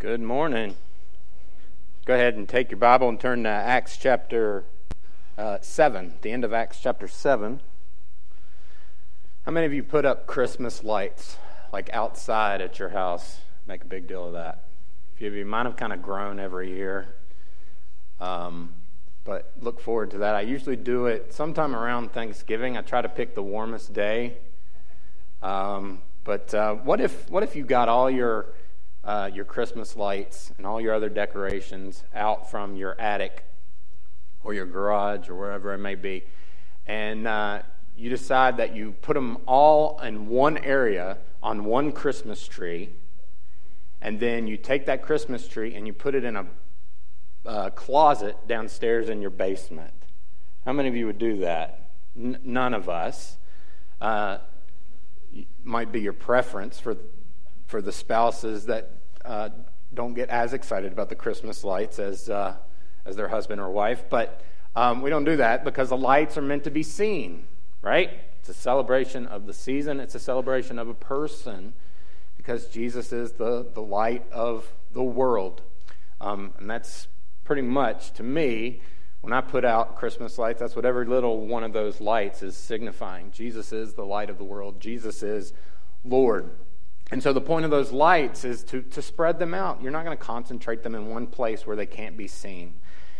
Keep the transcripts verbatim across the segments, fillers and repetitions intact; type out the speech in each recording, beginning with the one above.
Good morning. Go ahead and take your Bible and turn to Acts chapter uh, seven, the end of Acts chapter seven. How many of you put up Christmas lights, like outside at your house? Make a big deal of that. A few of you, mine have kind of grown every year, um, but look forward to that. I usually do it sometime around Thanksgiving. I try to pick the warmest day. Um, but uh, what if what if you got all your Uh, your Christmas lights and all your other decorations out from your attic or your garage or wherever it may be, and uh, you decide that you put them all in one area on one Christmas tree, and then you take that Christmas tree and you put it in a uh, closet downstairs in your basement. How many of you would do that? N- none of us. Uh, might be your preference for for the spouses that uh, don't get as excited about the Christmas lights as uh, as their husband or wife. But um, we don't do that because the lights are meant to be seen, right? It's a celebration of the season. It's a celebration of a person because Jesus is the, the light of the world. Um, and that's pretty much, to me, when I put out Christmas lights, that's what every little one of those lights is signifying. Jesus is the light of the world. Jesus is Lord. And so the point of those lights is to, to spread them out. You're not going to concentrate them in one place where they can't be seen.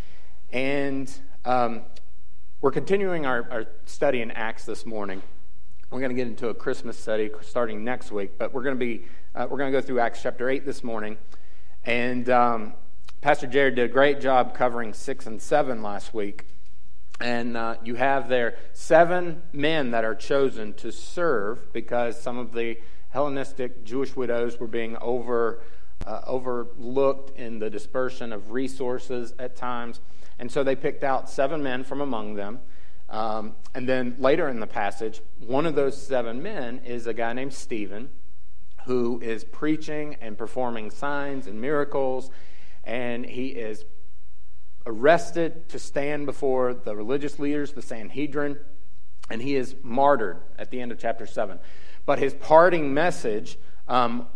And um, we're continuing our, our study in Acts this morning. We're going to get into a Christmas study starting next week, but we're going to be uh, we're going to go through Acts chapter eight this morning. And um, Pastor Jared did a great job covering six and seven last week. And uh, you have there seven men that are chosen to serve because some of the Hellenistic Jewish widows were being over uh, overlooked in the dispersion of resources at times. And so they picked out seven men from among them. Um, and then later in the passage, one of those seven men is a guy named Stephen, who is preaching and performing signs and miracles. And he is arrested to stand before the religious leaders, the Sanhedrin, and he is martyred at the end of chapter seven. But his parting message um,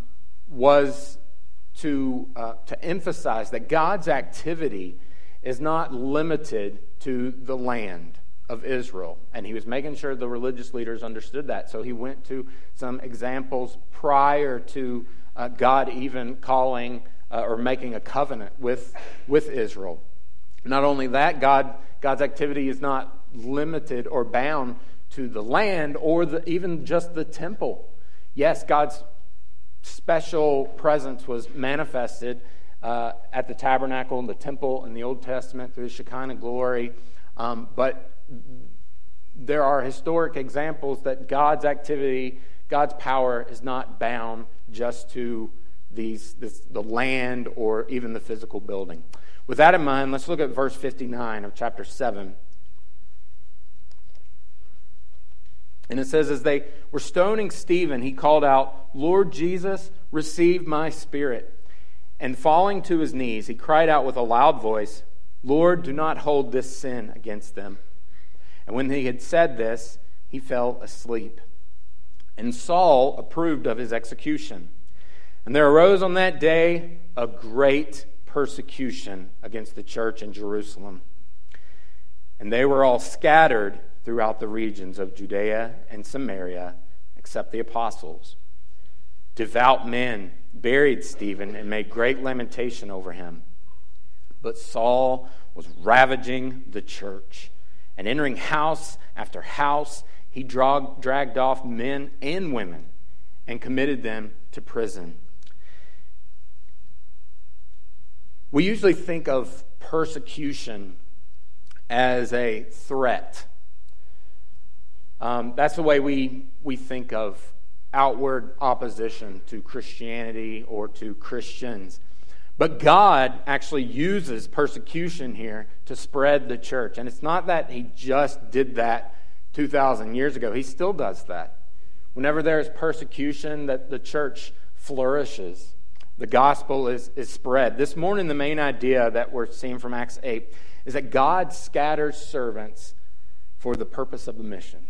was to uh, to emphasize that God's activity is not limited to the land of Israel. And he was making sure the religious leaders understood that. So he went to some examples prior to uh, God even calling uh, or making a covenant with, with Israel. Not only that, God God's activity is not limited or bound to the land or the, even just the temple. Yes, God's special presence was manifested uh, at the tabernacle and the temple in the Old Testament through the Shekinah glory, um, but there are historic examples that God's activity, God's power is not bound just to these this, the land or even the physical building. With that in mind, let's look at verse fifty-nine of chapter seven. And it says, as they were stoning Stephen, he called out, "Lord Jesus, receive my spirit." And falling to his knees, he cried out with a loud voice, "Lord, do not hold this sin against them." And when he had said this, he fell asleep. And Saul approved of his execution. And there arose on that day a great persecution against the church in Jerusalem. And they were all scattered throughout the regions of Judea and Samaria, except the apostles. Devout men buried Stephen and made great lamentation over him. But Saul was ravaging the church, and entering house after house, he drag, dragged off men and women and committed them to prison. We usually think of persecution as a threat. Um, that's the way we, we think of outward opposition to Christianity or to Christians. But God actually uses persecution here to spread the church. And it's not that he just did that two thousand years ago. He still does that. Whenever there is persecution, that the church flourishes. The gospel is, is spread. This morning, the main idea that we're seeing from Acts eight is that God scatters servants for the purpose of the mission.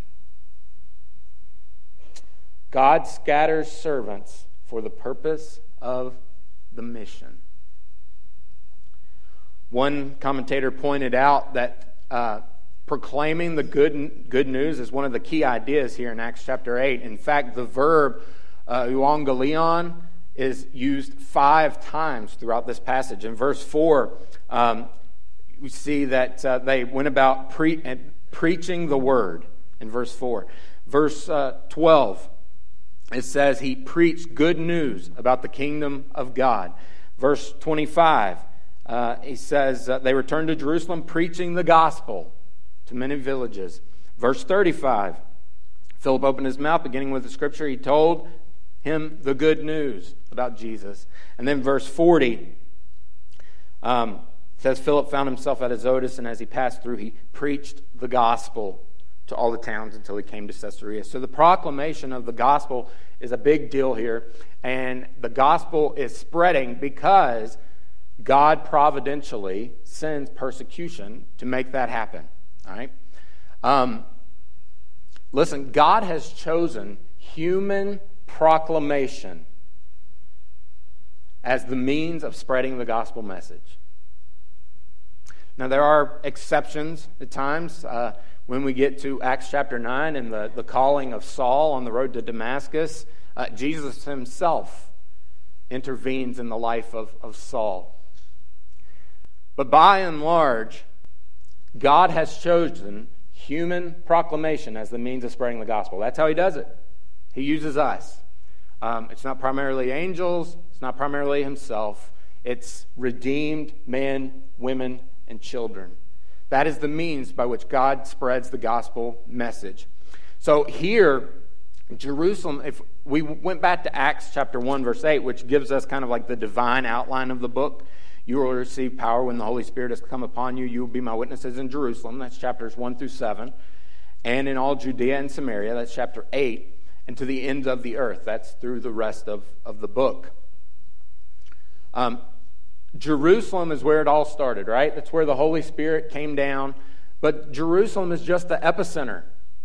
God scatters servants for the purpose of the mission. One commentator pointed out that uh, proclaiming the good, good news is one of the key ideas here in Acts chapter eight. In fact, the verb uh, euangelion is used five times throughout this passage. In verse four, um, we see that uh, they went about pre- preaching the word in verse four. Verse uh, twelve, it says he preached good news about the kingdom of God. Verse twenty-five, uh, he says uh, they returned to Jerusalem preaching the gospel to many villages. Verse thirty-five, Philip opened his mouth, beginning with the scripture. He told him the good news about Jesus. And then verse forty um, says Philip found himself at Azotus, and as he passed through, he preached the gospel to all the towns until he came to Caesarea. So the proclamation of the gospel is a big deal here, and the gospel is spreading because God providentially sends persecution to make that happen. All right? Um, listen, God has chosen human proclamation as the means of spreading the gospel message. Now, there are exceptions at times. Uh, when we get to Acts chapter nine and the, the calling of Saul on the road to Damascus, uh, Jesus himself intervenes in the life of, of Saul. But by and large, God has chosen human proclamation as the means of spreading the gospel. That's how he does it. He uses us. Um, it's not primarily angels. It's not primarily himself. It's redeemed men, women, and children. That is the means by which God spreads the gospel message. So here, Jerusalem, if we went back to Acts chapter one, verse eight, which gives us kind of like the divine outline of the book. You will receive power when the Holy Spirit has come upon you. You will be my witnesses in Jerusalem. That's chapters one through seven. And in all Judea and Samaria. That's chapter eight. And to the ends of the earth. That's through the rest of, of the book. Um, Jerusalem is where it all started, right? That's where the Holy Spirit came down. But Jerusalem is just the epicenter.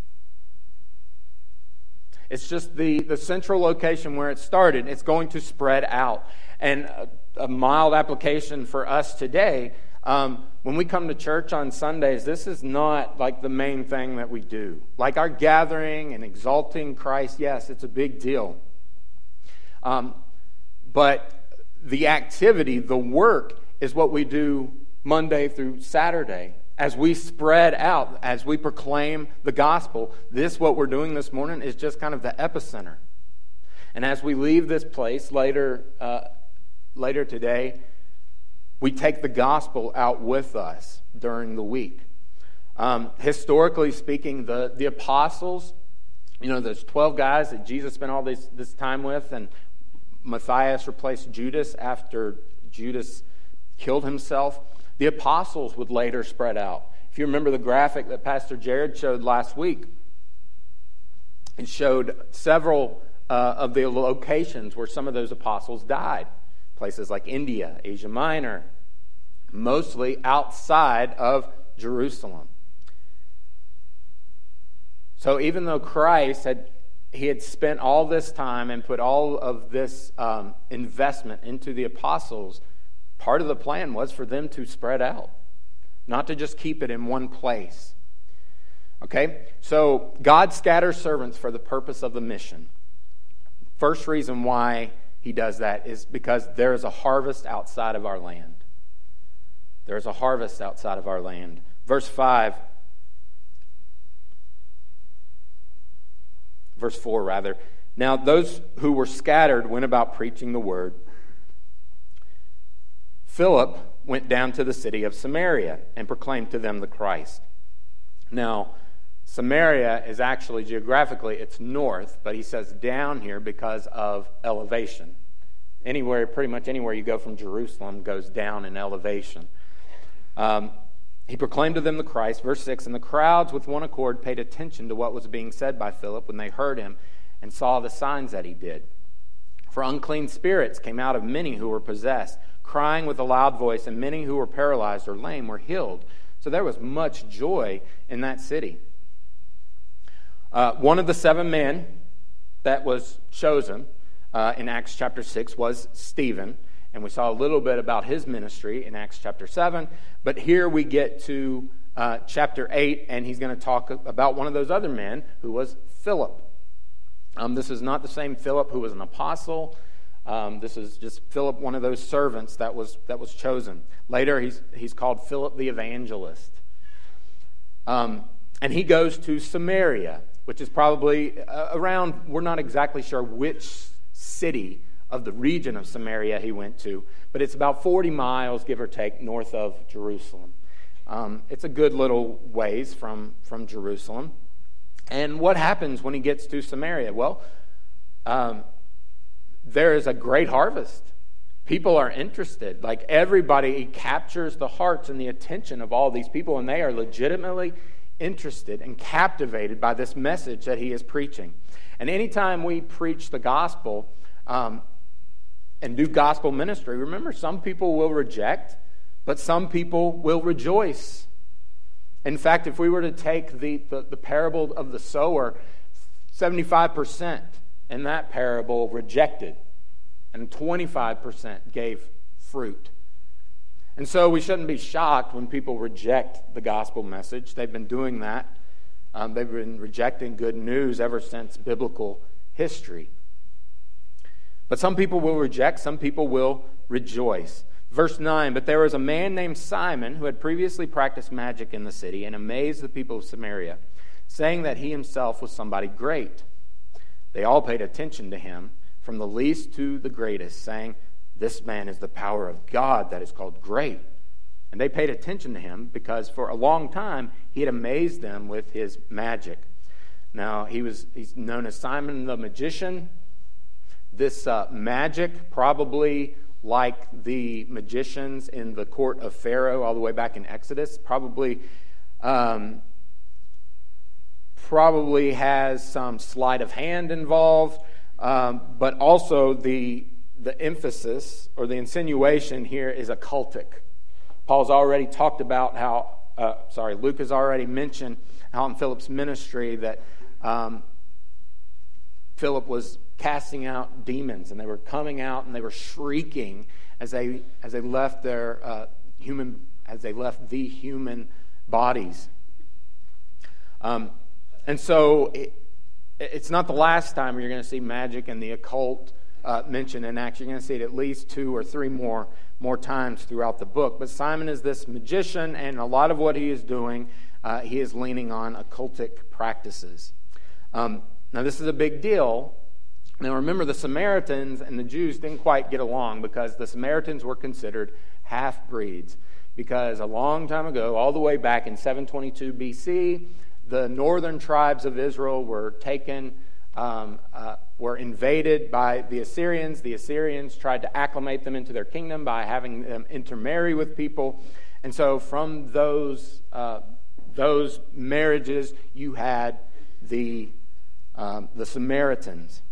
It's just the, the central location where it started. It's going to spread out. And a, a mild application for us today, um, when we come to church on Sundays, this is not like the main thing that we do. Like our gathering and exalting Christ, yes, it's a big deal. Um, but the activity, the work, is what we do Monday through Saturday. As we spread out, as we proclaim the gospel, this, what we're doing this morning, is just kind of the epicenter. And as we leave this place later, uh, later today, we take the gospel out with us during the week. Um, historically speaking, the, the apostles, you know, those twelve guys that Jesus spent all this, this time with, and Matthias replaced Judas after Judas killed himself. The apostles would later spread out. If you remember the graphic that Pastor Jared showed last week, it showed several uh, of the locations where some of those apostles died. Places like India, Asia Minor, mostly outside of Jerusalem. So even though Christ had he had spent all this time and put all of this um, investment into the apostles, part of the plan was for them to spread out, not to just keep it in one place. Okay? So God scatters servants for the purpose of the mission. First reason why he does that is because there is a harvest outside of our land. There is a harvest outside of our land. Verse five, verse four rather. Now those who were scattered went about preaching the word. Philip went down to the city of Samaria and proclaimed to them the Christ. Now, Samaria is actually geographically, it's north, but he says down here because of elevation. Anywhere, pretty much anywhere you go from Jerusalem goes down in elevation. Um, he proclaimed to them the Christ, verse six, and the crowds with one accord paid attention to what was being said by Philip when they heard him and saw the signs that he did. For unclean spirits came out of many who were possessed, crying with a loud voice, and many who were paralyzed or lame were healed. So there was much joy in that city. Uh, one of the seven men that was chosen uh, in Acts chapter six was Stephen. and we saw a little bit about his ministry in Acts chapter seven. But here we get to uh, chapter eight, and he's going to talk about one of those other men who was Philip. Um, this is not the same Philip who was an apostle. Um, this is just Philip, one of those servants that was that was chosen. Later, he's he's called Philip the Evangelist. Um, and he goes to Samaria, which is probably uh, around, we're not exactly sure which city of the region of Samaria he went to, but it's about forty miles, give or take, north of Jerusalem. Um, it's a good little ways from, from Jerusalem. And what happens when he gets to Samaria? Well, um, there is a great harvest. People are interested. Like everybody, he captures the hearts and the attention of all these people, and they are legitimately interested and captivated by this message that he is preaching. And anytime we preach the gospel um, and do gospel ministry, remember, some people will reject, but some people will rejoice. In fact, if we were to take the, the, the parable of the sower, seventy-five percent in that parable rejected, and twenty-five percent gave fruit. And so we shouldn't be shocked when people reject the gospel message. They've been doing that. Um, they've been rejecting good news ever since biblical history. But some people will reject, some people will rejoice. Verse nine, but there was a man named Simon who had previously practiced magic in the city and amazed the people of Samaria, saying that he himself was somebody great. They all paid attention to him, from the least to the greatest, saying, this man is the power of God that is called great. And they paid attention to him because for a long time he had amazed them with his magic. Now, he was he's known as Simon the magician. This uh, magic, probably like the magicians in the court of Pharaoh all the way back in Exodus, probably um, probably has some sleight of hand involved, um, but also the the emphasis or the insinuation here is occultic. Paul's already talked about how, uh, sorry, Luke has already mentioned how in Philip's ministry that um, Philip was casting out demons, and they were coming out and they were shrieking as they as they left their uh, human as they left the human bodies. Um, and so it, it's not the last time you're going to see magic and the occult Uh, mentioned in Acts. You're going to see it at least two or three more more times throughout the book. But Simon is this magician, and a lot of what he is doing, uh, he is leaning on occultic practices. Um, now, this is a big deal. Now, remember, the Samaritans and the Jews didn't quite get along because the Samaritans were considered half-breeds. Because a long time ago, all the way back in seven twenty-two B C, the northern tribes of Israel were taken Um, uh, were invaded by the Assyrians. The Assyrians tried to acclimate them into their kingdom by having them intermarry with people. And so from those uh, those marriages, you had the um, the Samaritans.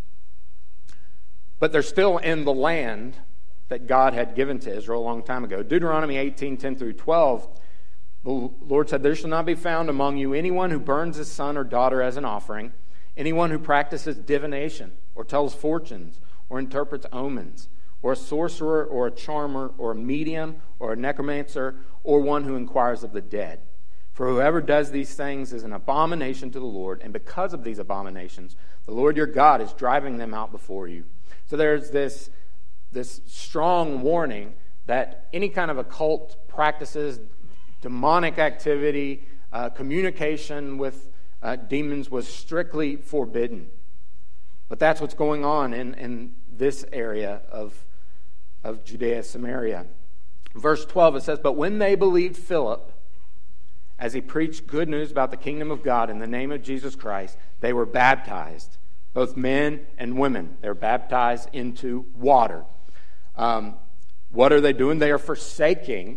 But they're still in the land that God had given to Israel a long time ago. Deuteronomy eighteen, ten through twelve, the Lord said, there shall not be found among you anyone who burns his son or daughter as an offering, anyone who practices divination, or tells fortunes, or interprets omens, or a sorcerer, or a charmer, or a medium, or a necromancer, or one who inquires of the dead. For whoever does these things is an abomination to the Lord, and because of these abominations, the Lord your God is driving them out before you. So there's this, this strong warning that any kind of occult practices, demonic activity, uh, communication with Uh, demons was strictly forbidden. But that's what's going on in, in this area of, of Judea, Samaria. Verse twelve, it says, but when they believed Philip, as he preached good news about the kingdom of God in the name of Jesus Christ, they were baptized, both men and women. They were baptized into water. Um, what are they doing? They are forsaking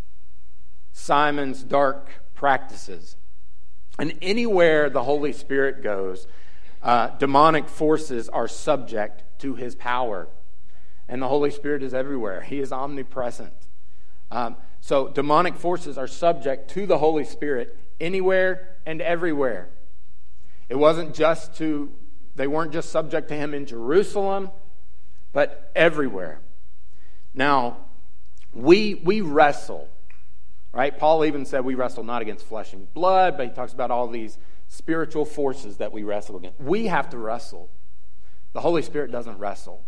Simon's dark practices. And anywhere the Holy Spirit goes, uh, demonic forces are subject to his power. And the Holy Spirit is everywhere. He is omnipresent. Um, so demonic forces are subject to the Holy Spirit anywhere and everywhere. It wasn't just to, they weren't just subject to him in Jerusalem, but everywhere. Now, we we wrestle, right? Paul even said we wrestle not against flesh and blood, but he talks about all these spiritual forces that we wrestle against. We have to wrestle. The Holy Spirit doesn't wrestle.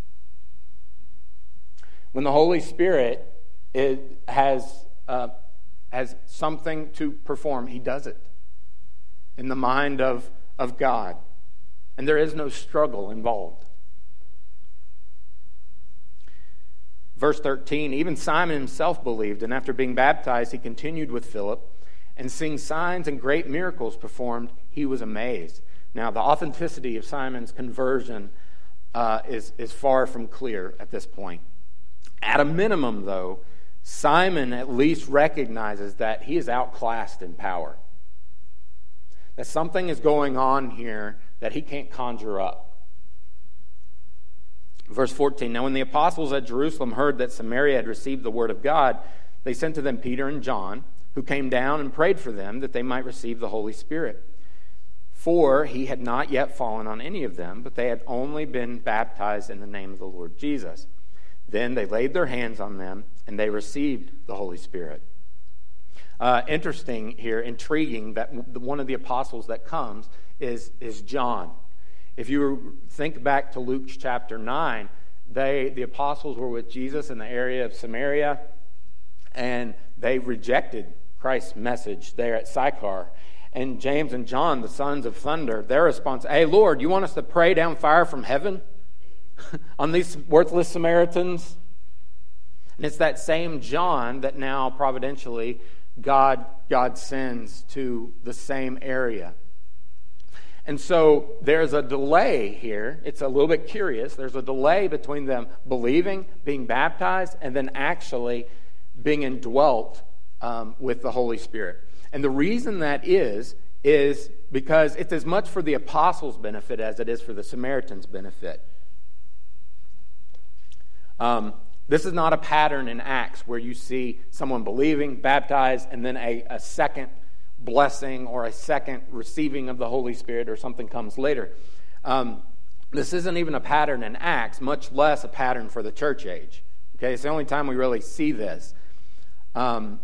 When the Holy Spirit it has uh, has something to perform, he does it in the mind of, of God. And there is no struggle involved. Verse thirteen, even Simon himself believed, and after being baptized, he continued with Philip, and seeing signs and great miracles performed, he was amazed. Now, the authenticity of Simon's conversion uh, is, is far from clear at this point. At a minimum, though, Simon at least recognizes that he is outclassed in power. That something is going on here that he can't conjure up. Verse fourteen, now when the apostles at Jerusalem heard that Samaria had received the word of God, they sent to them Peter and John, who came down and prayed for them that they might receive the Holy Spirit. For he had not yet fallen on any of them, but they had only been baptized in the name of the Lord Jesus. Then they laid their hands on them, and they received the Holy Spirit. Uh, interesting here, intriguing, that one of the apostles that comes is, is John. If you think back to Luke chapter nine, they the apostles were with Jesus in the area of Samaria, and they rejected Christ's message there at Sychar. And James and John, the sons of thunder, their response, hey, Lord, you want us to pray down fire from heaven on these worthless Samaritans? And it's that same John that now providentially God, God sends to the same area. And so there's a delay here. It's a little bit curious. There's a delay between them believing, being baptized, and then actually being indwelt um, with the Holy Spirit. And the reason that is, is because it's as much for the apostles' benefit as it is for the Samaritans' benefit. Um, this is not a pattern in Acts where you see someone believing, baptized, and then a, a second blessing or a second receiving of the Holy Spirit or something comes later. Um, this isn't even a pattern in Acts, much less a pattern for the church age. Okay, it's the only time we really see this. Um,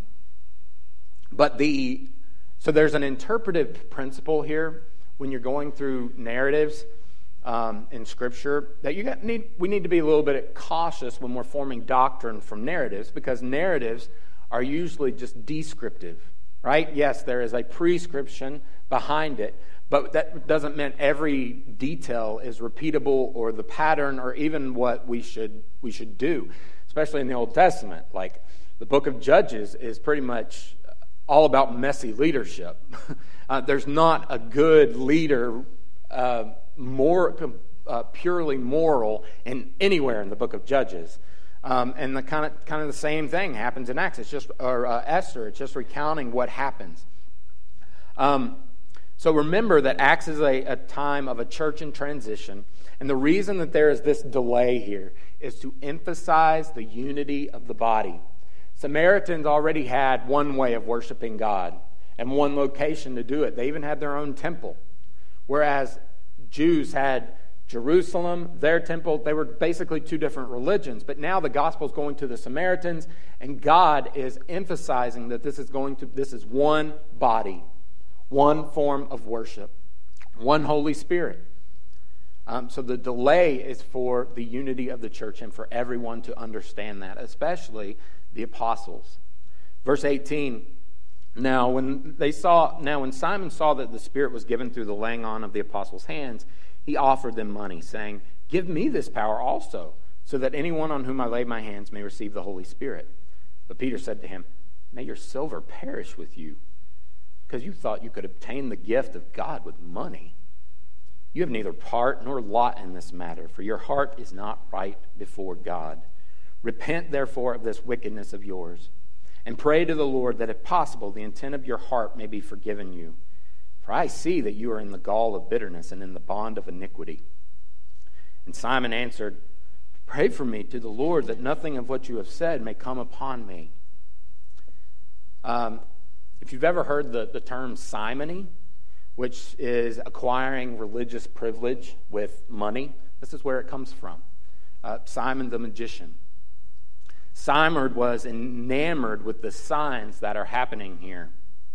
but the so there's an interpretive principle here when you're going through narratives um, in Scripture that you got, need we need to be a little bit cautious when we're forming doctrine from narratives, because narratives are usually just descriptive. Right? Yes, there is a prescription behind it, but that doesn't mean every detail is repeatable or the pattern or even what we should we should do, especially in the Old Testament. Like the book of Judges is pretty much all about messy leadership. uh, there's not a good leader uh, more uh, purely moral in anywhere in the book of Judges. Um, and the kind of kind of the same thing happens in Acts. It's just or uh, Esther. It's just recounting what happens. Um, so remember that Acts is a, a time of a church in transition, and the reason that there is this delay here is to emphasize the unity of the body. Samaritans already had one way of worshiping God and one location to do it. They even had their own temple, whereas Jews had Jerusalem, their temple. They were basically two different religions, but now the gospel is going to the Samaritans, and God is emphasizing that this is going to this is one body, one form of worship, one Holy Spirit. Um, so the delay is for the unity of the church and for everyone to understand that, especially the apostles. Verse eighteen. Now when they saw, now when Simon saw that the Spirit was given through the laying on of the apostles' hands, he offered them money, saying, give me this power also, so that anyone on whom I lay my hands may receive the Holy Spirit. But Peter said to him, may your silver perish with you, because you thought you could obtain the gift of God with money. You have neither part nor lot in this matter, for your heart is not right before God. Repent, therefore, of this wickedness of yours, and pray to the Lord that, if possible, the intent of your heart may be forgiven you. For I see that you are in the gall of bitterness and in the bond of iniquity. And Simon answered, pray for me to the Lord that nothing of what you have said may come upon me. Um, if you've ever heard the, the term simony, which is acquiring religious privilege with money, this is where it comes from. Uh, Simon the magician. Simon was enamored with the signs that are happening here.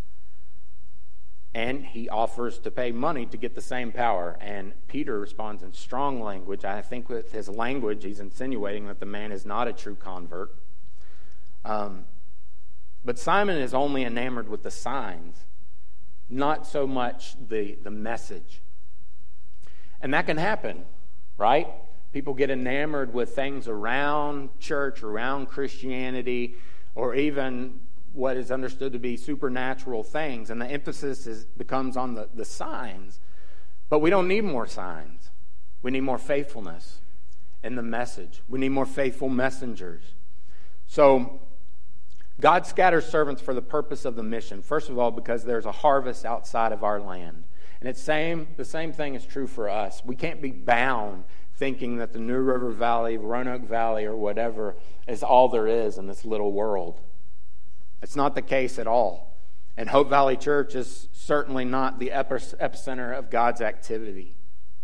And he offers to pay money to get the same power. And Peter responds in strong language. I think with his language, he's insinuating that the man is not a true convert. Um, but Simon is only enamored with the signs, not so much the, the message. And that can happen, right? People get enamored with things around church, around Christianity, or even what is understood to be supernatural things, and the emphasis is, becomes on the, the signs. But we don't need more signs. We need more faithfulness in the message. We need more faithful messengers. So God scatters servants for the purpose of the mission. First of all, because there's a harvest outside of our land. And it's same the same thing is true for us. We can't be bound thinking that the New River Valley, Roanoke Valley, or whatever is all there is in this little world. It's not the case at all. And Hope Valley Church is certainly not the epicenter of God's activity.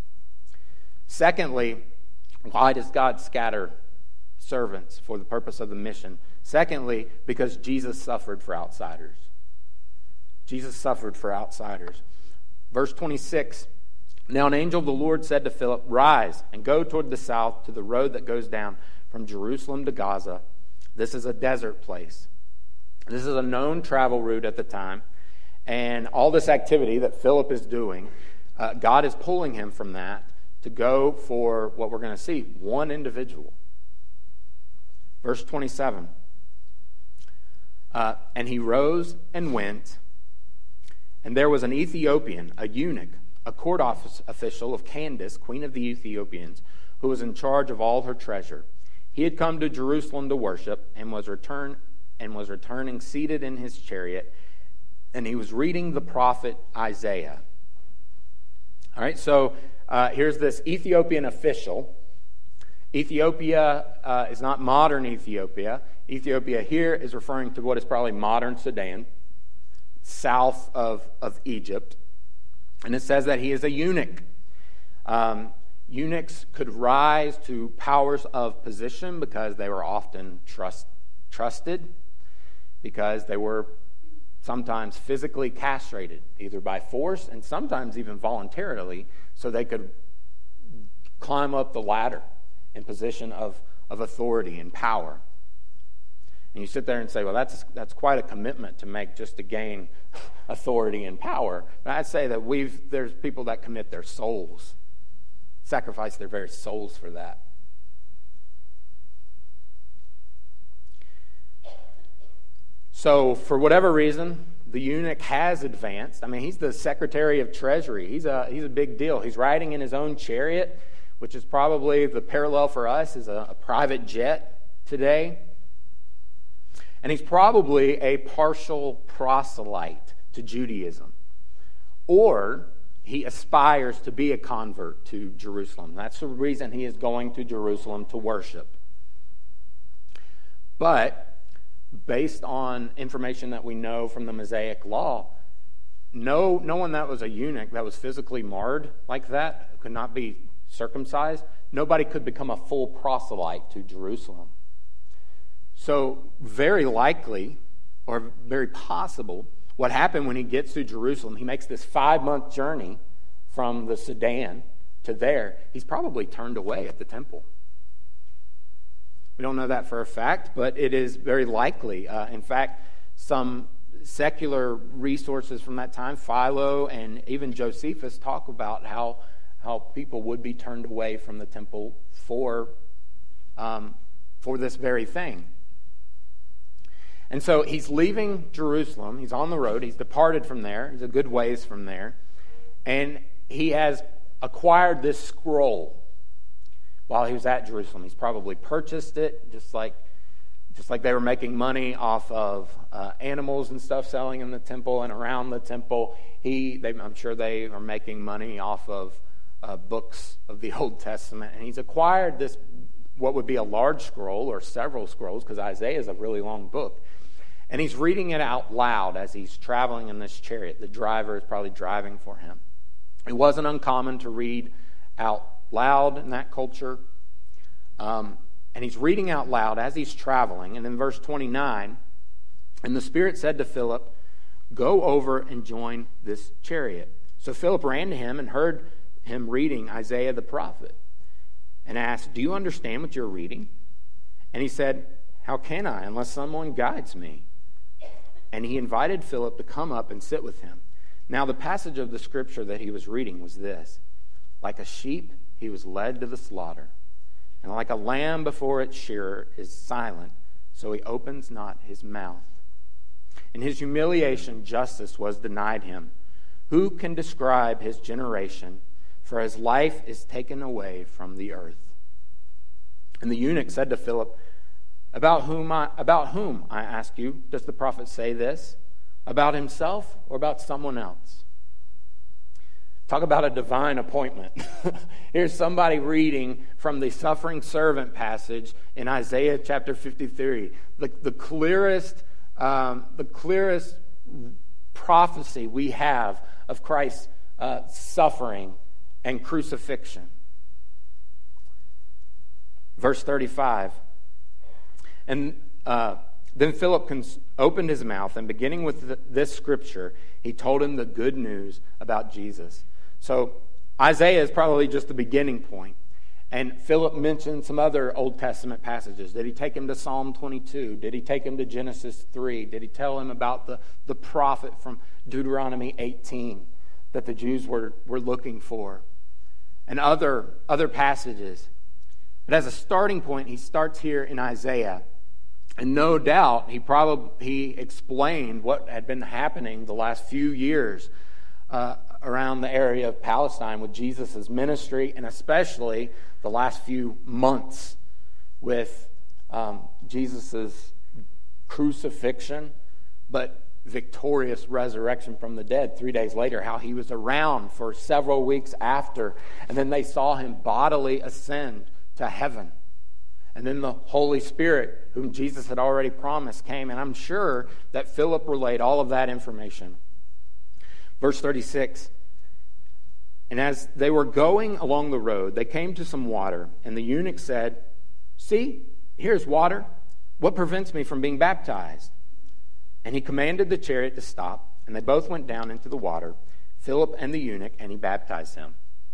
Secondly, why does God scatter servants for the purpose of the mission? Secondly, because Jesus suffered for outsiders. Jesus suffered for outsiders. Verse twenty-six, now an angel of the Lord said to Philip, rise and go toward the south to the road that goes down from Jerusalem to Gaza. This is a desert place. This is a known travel route at the time. And all this activity that Philip is doing, uh, God is pulling him from that to go for what we're going to see, one individual. Verse twenty-seven. Uh, and he rose and went, and there was an Ethiopian, a eunuch, a court office official of Candace, queen of the Ethiopians, who was in charge of all her treasure. He had come to Jerusalem to worship and was return and was returning seated in his chariot, and he was reading the prophet Isaiah. All right, so uh, here's this Ethiopian official. Ethiopia uh, is not modern Ethiopia. Ethiopia here is referring to what is probably modern Sudan, south of, of Egypt. And it says that he is a eunuch. Um, eunuchs could rise to powers of position because they were often trust, trusted, because they were sometimes physically castrated, either by force and sometimes even voluntarily, so they could climb up the ladder in position of, of authority and power. And you sit there and say, well, that's that's quite a commitment to make just to gain authority and power. But I'd say that we've there's people that commit their souls, sacrifice their very souls for that. So for whatever reason, the eunuch has advanced. I mean, he's the Secretary of Treasury. He's a he's a big deal. He's riding in his own chariot, which is probably the parallel for us is a, a private jet today. And he's probably a partial proselyte to Judaism. Or he aspires to be a convert to Jerusalem. That's the reason he is going to Jerusalem to worship. But based on information that we know from the Mosaic Law, no, no one that was a eunuch that was physically marred like that, could not be circumcised, nobody could become a full proselyte to Jerusalem. So very likely, or very possible, what happened when he gets to Jerusalem, he makes this five-month journey from the Sudan to there. He's probably turned away at the temple. We don't know that for a fact, but it is very likely. Uh, in fact, some secular resources from that time, Philo and even Josephus, talk about how how people would be turned away from the temple for um, for this very thing. And so he's leaving Jerusalem. He's on the road. He's departed from there. He's a good ways from there. And he has acquired this scroll while he was at Jerusalem. He's probably purchased it, just like just like they were making money off of uh, animals and stuff selling in the temple and around the temple. He, they, I'm sure they are making money off of uh, books of the Old Testament. And he's acquired this, what would be a large scroll or several scrolls, because Isaiah is a really long book. And he's reading it out loud as he's traveling in this chariot. The driver is probably driving for him. It wasn't uncommon to read out loud in that culture. Um, And he's reading out loud as he's traveling. And in verse twenty-nine, and the Spirit said to Philip, "Go over and join this chariot." So Philip ran to him and heard him reading Isaiah the prophet and asked, "Do you understand what you're reading?" And he said, "How can I unless someone guides me?" And he invited Philip to come up and sit with him. Now the passage of the scripture that he was reading was this: "Like a sheep he was led to the slaughter, and like a lamb before its shearer is silent, so he opens not his mouth. In his humiliation justice was denied him. Who can describe his generation? For his life is taken away from the earth." And the eunuch said to Philip, About whom I, about whom, I ask you, does the prophet say this? About himself or about someone else? Talk about a divine appointment. Here's somebody reading from the suffering servant passage in Isaiah chapter fifty-three. The, the clearest, um, the clearest prophecy we have of Christ's uh, suffering and crucifixion. Verse thirty-five. And uh, then Philip cons- opened his mouth, and beginning with the, this scripture, he told him the good news about Jesus. So Isaiah is probably just the beginning point. And Philip mentioned some other Old Testament passages. Did he take him to Psalm twenty-two? Did he take him to Genesis three? Did he tell him about the, the prophet from Deuteronomy eighteen that the Jews were, were looking for? And other, other passages. But as a starting point, he starts here in Isaiah. And no doubt he probably he explained what had been happening the last few years uh, around the area of Palestine with Jesus' ministry, and especially the last few months with um, Jesus' crucifixion, but victorious resurrection from the dead three days later, how he was around for several weeks after, and then they saw him bodily ascend to heaven. And then the Holy Spirit, whom Jesus had already promised, came. And I'm sure that Philip relayed all of that information. Verse thirty-six. And as they were going along the road, they came to some water. And the eunuch said, "See, here's water. What prevents me from being baptized?" And he commanded the chariot to stop. And they both went down into the water, Philip and the eunuch, and he baptized him.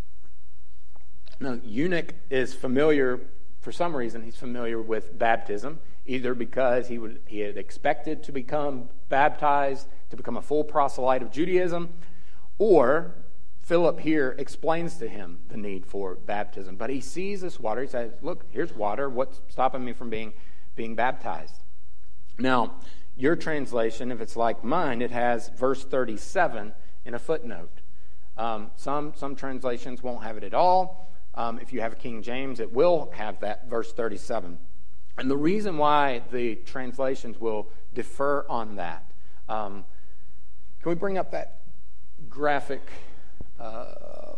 Now, eunuch is familiar. For some reason, he's familiar with baptism, either because he would he had expected to become baptized, to become a full proselyte of Judaism, or Philip here explains to him the need for baptism. But he sees this water. He says, "Look, here's water. What's stopping me from being, being baptized?" Now, your translation, if it's like mine, it has verse thirty-seven in a footnote. Um, some, some translations won't have it at all. Um, if you have a King James, it will have that verse thirty-seven. And the reason why the translations will differ on that, um, can we bring up that graphic? Uh,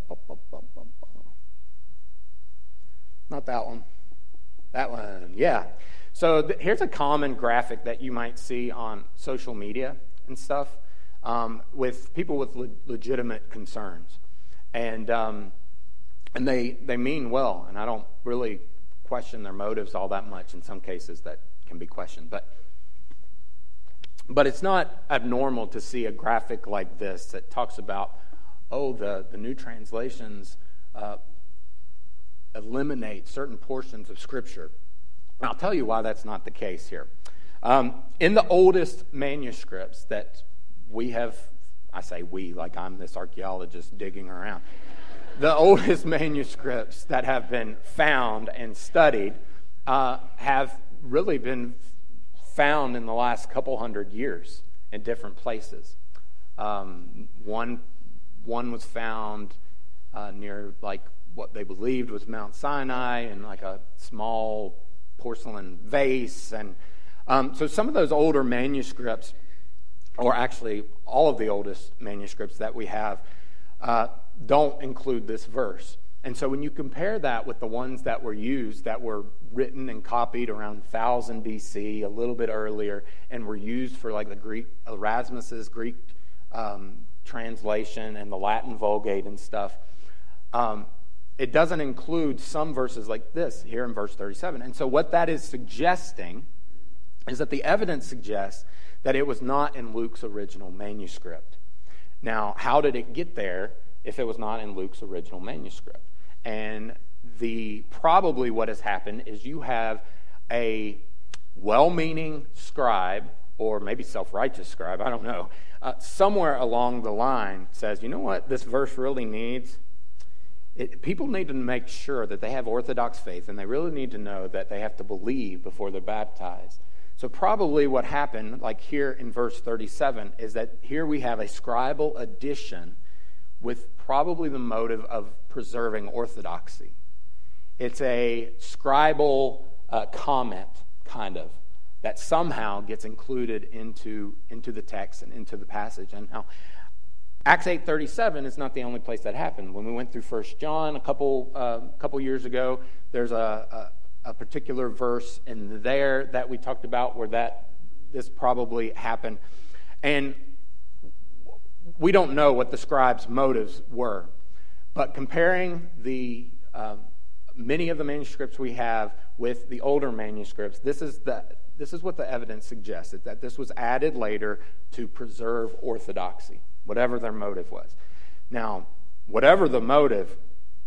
not that one. That one, yeah. So th- here's a common graphic that you might see on social media and stuff um, with people with le- legitimate concerns. And... Um, And they, they mean well, and I don't really question their motives all that much. In some cases that can be questioned. But but it's not abnormal to see a graphic like this that talks about, oh, the, the new translations uh, eliminate certain portions of Scripture. And I'll tell you why that's not the case here. Um, in the oldest manuscripts that we have, I say we like I'm this archaeologist digging around, the oldest manuscripts that have been found and studied uh, have really been found in the last couple hundred years in different places. Um, one, one was found uh, near like what they believed was Mount Sinai in like a small porcelain vase. And um, so some of those older manuscripts, or actually all of the oldest manuscripts that we have, uh, don't include this verse. And so when you compare that with the ones that were used, that were written and copied around one thousand B C, a little bit earlier, and were used for like the Greek, Erasmus's Greek um, translation and the Latin Vulgate and stuff, um, it doesn't include some verses like this here in verse thirty-seven. And so what that is suggesting is that the evidence suggests that it was not in Luke's original manuscript. Now, how did it get there if it was not in Luke's original manuscript? And the probably what has happened is you have a well-meaning scribe, or maybe self-righteous scribe, I don't know, uh, somewhere along the line says, you know what this verse really needs? It, people need to make sure that they have orthodox faith, and they really need to know that they have to believe before they're baptized. So probably what happened, like here in verse thirty-seven, is that here we have a scribal addition with probably the motive of preserving orthodoxy. It's a scribal uh, comment, kind of, that somehow gets included into, into the text and into the passage. And now, Acts eight thirty-seven is not the only place that happened. When we went through First John a couple uh, couple years ago, there's a, a, a particular verse in there that we talked about where that this probably happened. And we don't know what the scribes' motives were. But comparing the um, many of the manuscripts we have with the older manuscripts, this is the this is what the evidence suggests, that this was added later to preserve orthodoxy, whatever their motive was. Now, whatever the motive,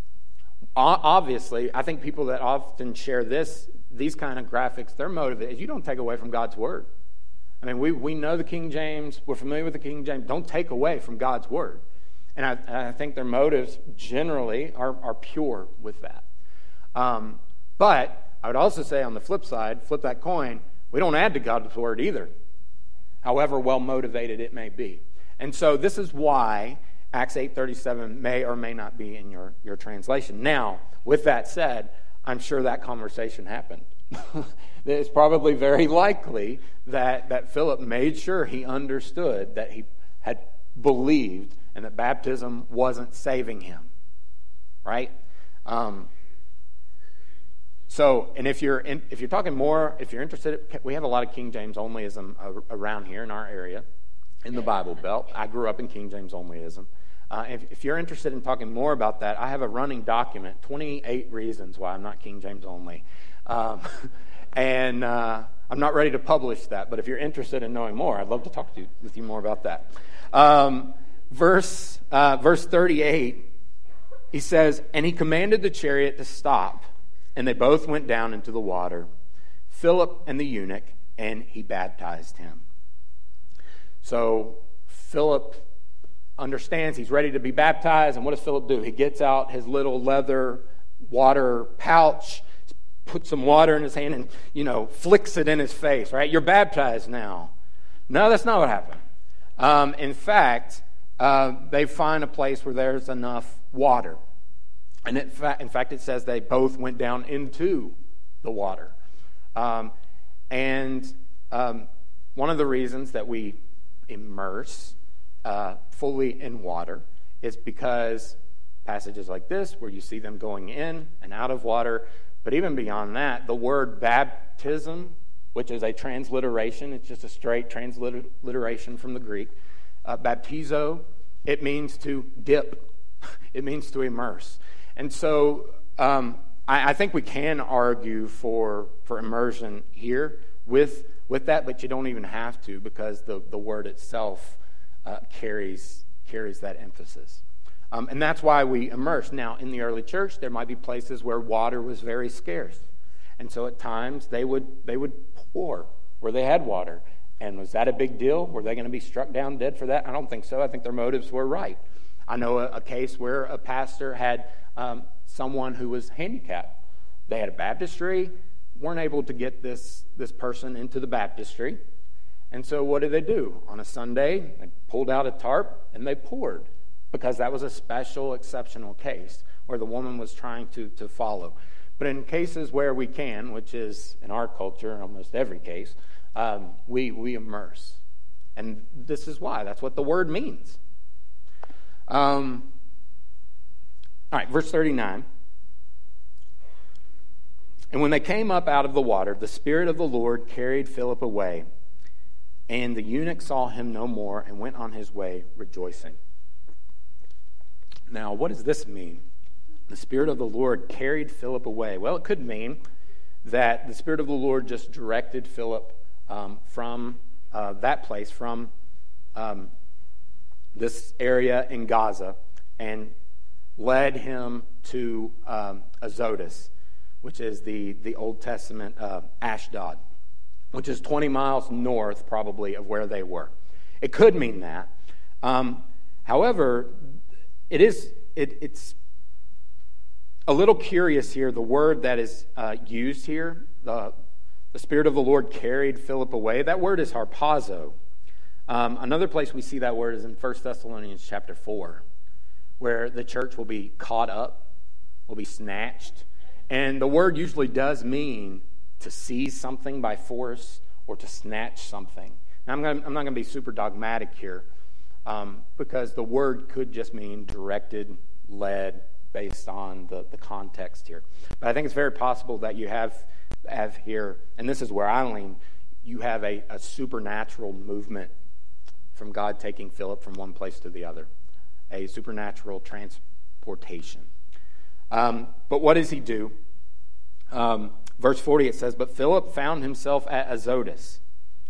obviously, I think people that often share this, these kind of graphics, their motive is you don't take away from God's word. I mean, we, we know the King James, we're familiar with the King James, don't take away from God's word. And I, I think their motives generally are, are pure with that. Um, but I would also say on the flip side, flip that coin, we don't add to God's word either, however well motivated it may be. And so this is why Acts eight thirty-seven may or may not be in your, your translation. Now, with that said, I'm sure that conversation happened. It's probably very likely that, that Philip made sure he understood that he had believed and that baptism wasn't saving him. Right? Um, so, and if you're in, if you're talking more, if you're interested, we have a lot of King James onlyism around here in our area. In the Bible Belt. I grew up in King James onlyism. Uh, if, if you're interested in talking more about that, I have a running document, twenty-eight reasons why I'm not King James only. Um, and uh, I'm not ready to publish that, but if you're interested in knowing more, I'd love to talk to you, with you more about that. Um, verse, uh, verse thirty-eight, he says, "And he commanded the chariot to stop, and they both went down into the water, Philip and the eunuch, and he baptized him." So Philip understands he's ready to be baptized, and what does Philip do? He gets out his little leather water pouch, puts some water in his hand, and, you know, flicks it in his face, right? You're baptized now. No, that's not what happened. Um, in fact, uh, they find a place where there's enough water. And it fa- in fact, it says they both went down into the water. Um, and um, one of the reasons that we immerse uh, fully in water is because passages like this, where you see them going in and out of water, but even beyond that, the word baptism, which is a transliteration, it's just a straight transliteration from the Greek, uh, baptizo, it means to dip, it means to immerse. And so um, I, I think we can argue for, for immersion here with with that, but you don't even have to, because the, the word itself uh, carries carries that emphasis. Um, and that's why we immerse. Now, in the early church, there might be places where water was very scarce. And so at times they would they would pour where they had water. And was that a big deal? Were they going to be struck down dead for that? I don't think so. I think their motives were right. I know a, a case where a pastor had um, someone who was handicapped. They had a baptistry, weren't able to get this, this person into the baptistry. And so what did they do? On a Sunday, they pulled out a tarp and they poured, because that was a special, exceptional case where the woman was trying to, to follow. But in cases where we can, which is in our culture, in almost every case, um, we, we immerse. And this is why. That's what the word means. Um, all right, verse thirty-nine. "And when they came up out of the water, the Spirit of the Lord carried Philip away, and the eunuch saw him no more and went on his way rejoicing." Now, what does this mean? the Spirit of the Lord carried Philip away. Well, it could mean that the Spirit of the Lord just directed Philip um, from uh, that place, from um, this area in Gaza, and led him to um, Azotus, which is the, the Old Testament uh, Ashdod, which is twenty miles north, probably, of where they were. It could mean that. Um, however, it is it, it's a little curious here. The word that is uh, used here, the, the Spirit of the Lord carried Philip away, that word is harpazo. Um, another place we see that word is in First Thessalonians chapter four, where the church will be caught up, will be snatched. And the word usually does mean to seize something by force or to snatch something. Now, I'm, gonna, I'm not going to be super dogmatic here, um, because the word could just mean directed, led, based on the, the context here. But I think it's very possible that you have, have here, and this is where I lean, you have a, a supernatural movement from God taking Philip from one place to the other, a supernatural transportation. Um, but what does he do? Um, verse forty, it says, "But Philip found himself at Azotus,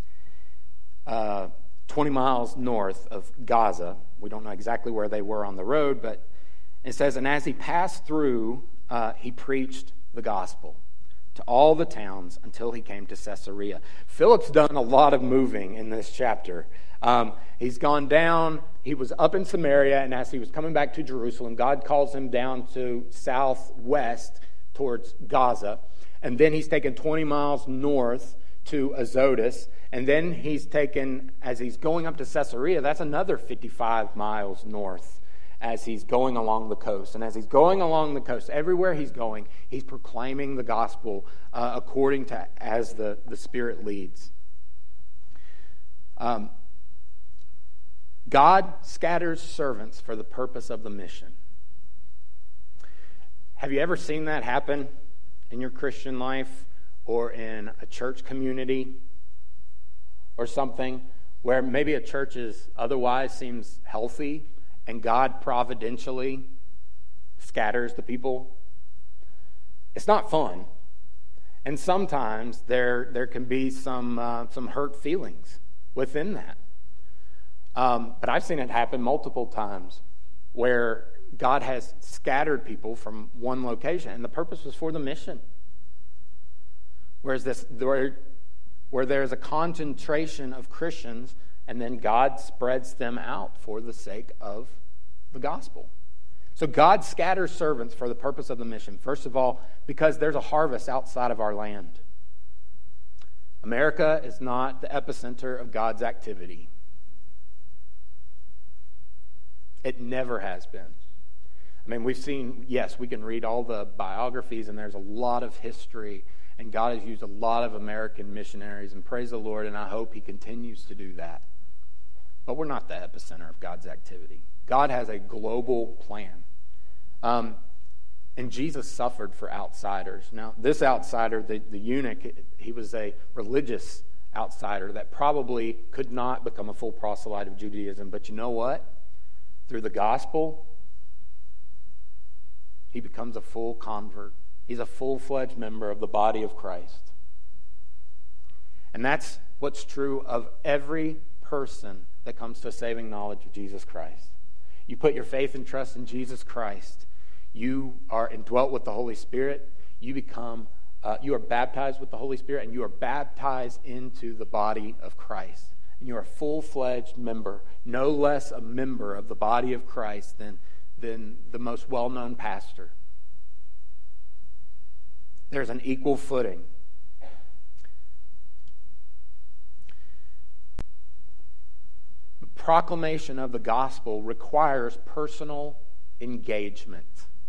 uh, twenty miles north of Gaza." We don't know exactly where they were on the road, but it says, "And as he passed through, uh, he preached the gospel to all the towns until he came to Caesarea." Philip's done a lot of moving in this chapter. Um, he's gone down, he was up in Samaria, and as he was coming back to Jerusalem, God calls him down to southwest towards Gaza. And then he's taken twenty miles north to Azotus. And then he's taken, as he's going up to Caesarea, that's another fifty-five miles north as he's going along the coast. And as he's going along the coast, everywhere he's going, he's proclaiming the gospel uh, according to as the, the Spirit leads. Um, God scatters servants for the purpose of the mission. Have you ever seen that happen in your Christian life or in a church community or something where maybe a church is otherwise seems healthy and God providentially scatters the people? It's not fun. And sometimes there there can be some uh, some hurt feelings within that. Um, but I've seen it happen multiple times where God has scattered people from one location, and the purpose was for the mission. Whereas this, where, where there's a concentration of Christians, and then God spreads them out for the sake of the gospel. So God scatters servants for the purpose of the mission. First of all, because there's a harvest outside of our land. America is not the epicenter of God's activity. It never has been. I mean, we've seen, yes, we can read all the biographies, and there's a lot of history, and God has used a lot of American missionaries, and praise the Lord, and I hope He continues to do that. But we're not the epicenter of God's activity. God has a global plan. Um, and Jesus suffered for outsiders. Now, this outsider, the, the eunuch, he was a religious outsider that probably could not become a full proselyte of Judaism. But you know what? Through the gospel, he becomes a full convert. He's a full-fledged member of the body of Christ. And that's what's true of every person that comes to a saving knowledge of Jesus Christ. You put your faith and trust in Jesus Christ. You are indwelt with the Holy Spirit. You become, uh, you are baptized with the Holy Spirit, and you are baptized into the body of Christ. And you are a full-fledged member, no less a member of the body of Christ than, than the most well-known pastor. There's an equal footing. The proclamation of the gospel requires personal engagement.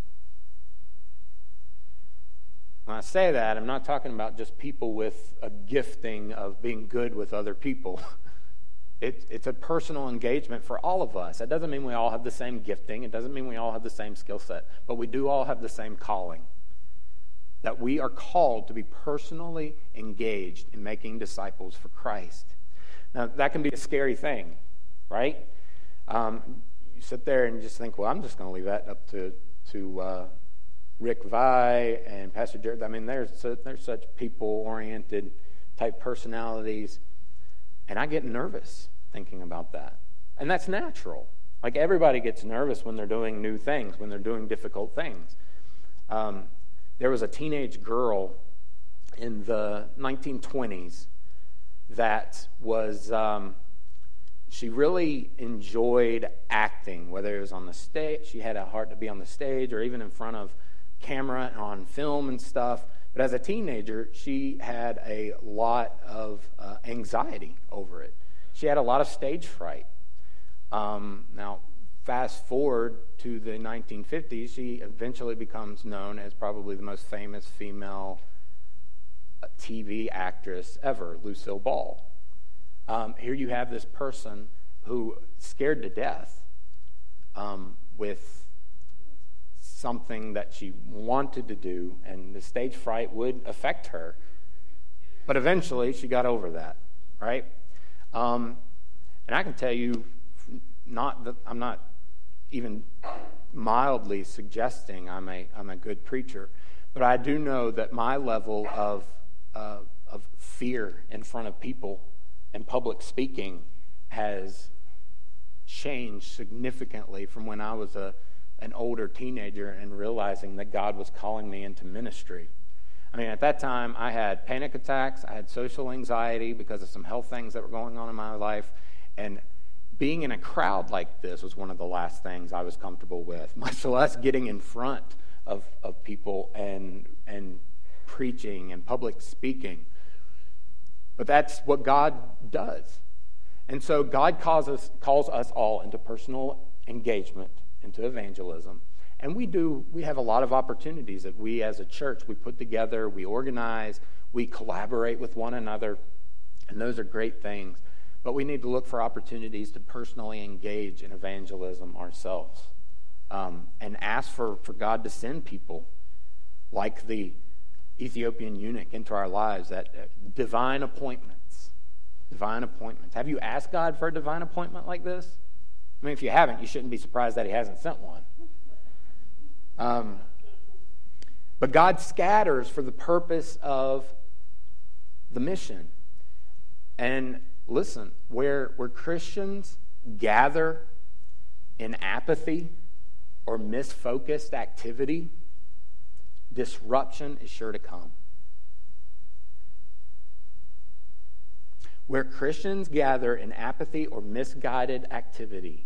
When I say that, I'm not talking about just people with a gifting of being good with other people. It, it's a personal engagement for all of us. That doesn't mean we all have the same gifting. It doesn't mean we all have the same skill set. But we do all have the same calling. That we are called to be personally engaged in making disciples for Christ. Now, that can be a scary thing, right? Um, you sit there and just think, well, I'm just going to leave that up to, to uh, Rick Vai and Pastor Jared. I mean, there's there's such people-oriented type personalities, and I get nervous thinking about that. And that's natural. Like, everybody gets nervous when they're doing new things, when they're doing difficult things. Um, there was a teenage girl in the nineteen twenties that was, um, she really enjoyed acting, whether it was on the stage. She had a heart to be on the stage or even in front of camera and on film and stuff. But as a teenager, she had a lot of uh, anxiety over it. She had a lot of stage fright. Um, now, fast forward to the nineteen fifties, she eventually becomes known as probably the most famous female T V actress ever, Lucille Ball. Um, here you have this person who scared to death um, with something that she wanted to do, and the stage fright would affect her. But eventually, she got over that, right? Um, and I can tell you, not that I'm not even mildly suggesting I'm a I'm a good preacher, but I do know that my level of uh, of fear in front of people and public speaking has changed significantly from when I was a an older teenager and realizing that God was calling me into ministry. I mean, at that time, I had panic attacks, I had social anxiety because of some health things that were going on in my life, and being in a crowd like this was one of the last things I was comfortable with, much less getting in front of, of people and and preaching and public speaking. But that's what God does. And so God calls us, calls us all into personal engagement, into evangelism. And we do, we have a lot of opportunities that we as a church, we put together, we organize, we collaborate with one another, and those are great things. But we need to look for opportunities to personally engage in evangelism ourselves, um, and ask for, for God to send people like the Ethiopian eunuch into our lives, that uh, divine appointments, divine appointments. Have you asked God for a divine appointment like this? I mean, if you haven't, you shouldn't be surprised that he hasn't sent one. Um, but God scatters for the purpose of the mission. And listen, where, where Christians gather in apathy or misfocused activity, disruption is sure to come. Where Christians gather in apathy or misguided activity,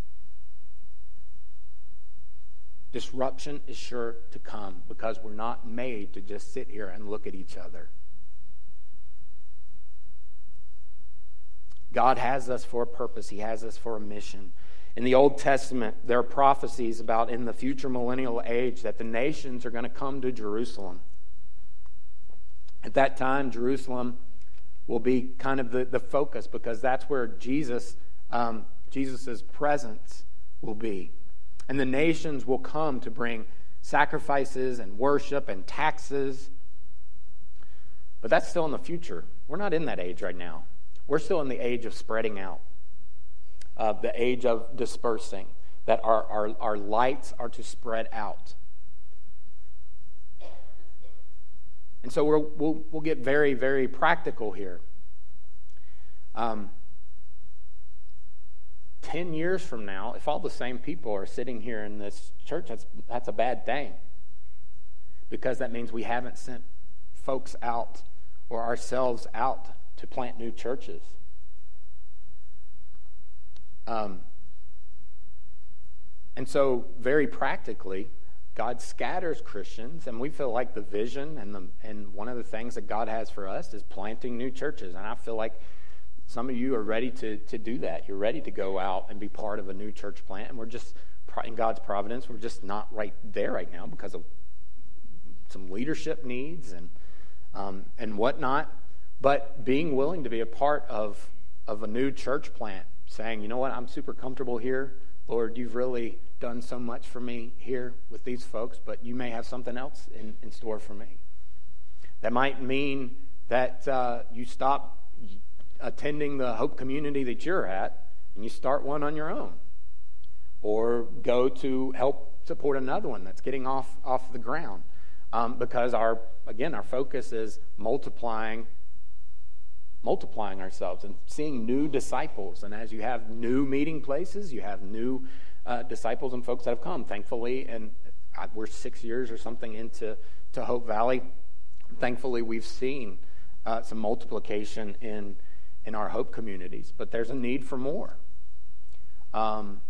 disruption is sure to come, because we're not made to just sit here and look at each other. God has us for a purpose. He has us for a mission. In the Old Testament, there are prophecies about in the future millennial age that the nations are going to come to Jerusalem. At that time, Jerusalem will be kind of the, the focus, because that's where Jesus, um, Jesus' presence will be. And the nations will come to bring sacrifices and worship and taxes. But that's still in the future. We're not in that age right now. We're still in the age of spreading out, uh, the age of dispersing, that our, our, our lights are to spread out. And so we're, we'll, we'll get very, very practical here. Um, ten years from now, if all the same people are sitting here in this church, that's, that's a bad thing. Because that means we haven't sent folks out or ourselves out to plant new churches. Um, and so, very practically, God scatters Christians, and we feel like the vision and the and one of the things that God has for us is planting new churches. And I feel like some of you are ready to, to do that. You're ready to go out and be part of a new church plant, and we're just, in God's providence, we're just not right there right now because of some leadership needs and um, and whatnot. But being willing to be a part of, of a new church plant, saying, you know what, I'm super comfortable here. Lord, you've really done so much for me here with these folks, but you may have something else in, in store for me. That might mean that uh, you stop attending the Hope community that you're at and you start one on your own. Or go to help support another one that's getting off, off the ground. Um, because our, again, our focus is multiplying, multiplying ourselves and seeing new disciples. And as you have new meeting places, you have new uh, disciples and folks that have come. Thankfully, and we're six years or something into to Hope Valley. Thankfully, we've seen uh, some multiplication in in our Hope communities, but there's a need for more. Um,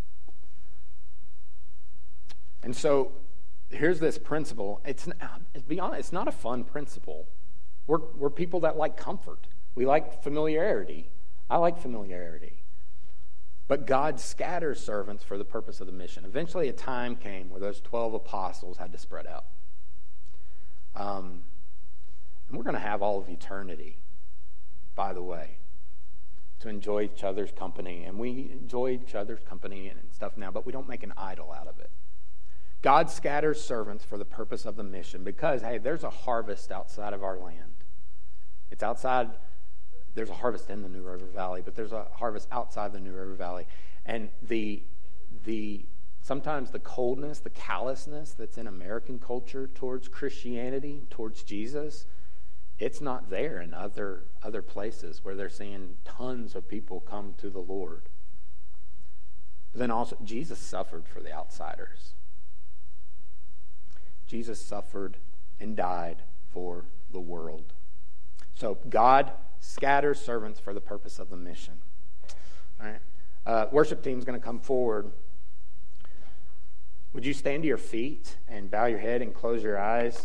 and so, here's this principle. It's, to be honest, it's not a fun principle. We're we're people that like comfort. We like familiarity. I like familiarity. But God scatters servants for the purpose of the mission. Eventually, a time came where those twelve apostles had to spread out. Um, and we're going to have all of eternity, by the way, to enjoy each other's company. And we enjoy each other's company and stuff now, but we don't make an idol out of it. God scatters servants for the purpose of the mission because, hey, there's a harvest outside of our land. It's outside, there's a harvest in the New River Valley, but there's a harvest outside the New River Valley. And the the sometimes the coldness, the callousness that's in American culture towards Christianity, towards Jesus, it's not there in other other places where they're seeing tons of people come to the Lord. But then also, Jesus suffered for the outsiders. Jesus suffered and died for the world. So God scatters servants for the purpose of the mission. All right. Uh, worship team's going to come forward. Would you stand to your feet and bow your head and close your eyes?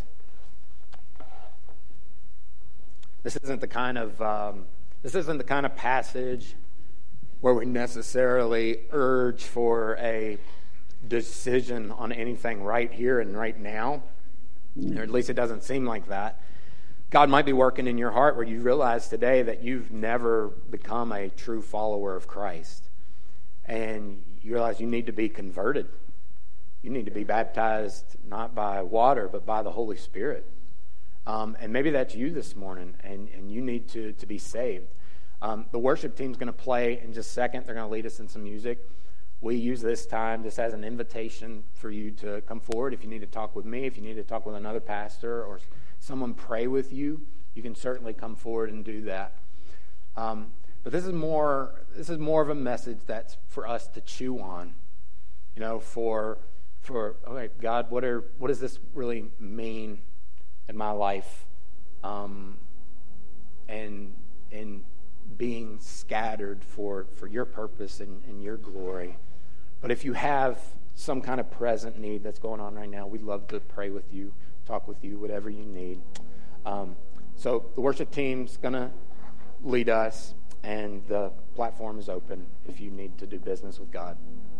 This isn't the kind of um, this isn't the kind of passage where we necessarily urge for a decision on anything right here and right now, or at least it doesn't seem like that. God might be working in your heart where you realize today that you've never become a true follower of Christ, and you realize you need to be converted. You need to be baptized not by water but by the Holy Spirit. Um, and maybe that's you this morning, and, and you need to, to be saved. Um, the worship team's going to play in just a second. They're going to lead us in some music. We use this time just as an invitation for you to come forward. If you need to talk with me, if you need to talk with another pastor or someone pray with you, you can certainly come forward and do that. Um, but this is more this is more of a message that's for us to chew on. You know, for for okay, God, what are what does this really mean in my life? Um, and and being scattered for, for your purpose and, and your glory. But if you have some kind of present need that's going on right now, we'd love to pray with you, talk with you, whatever you need. Um, so the worship team's going to lead us, and the platform is open if you need to do business with God.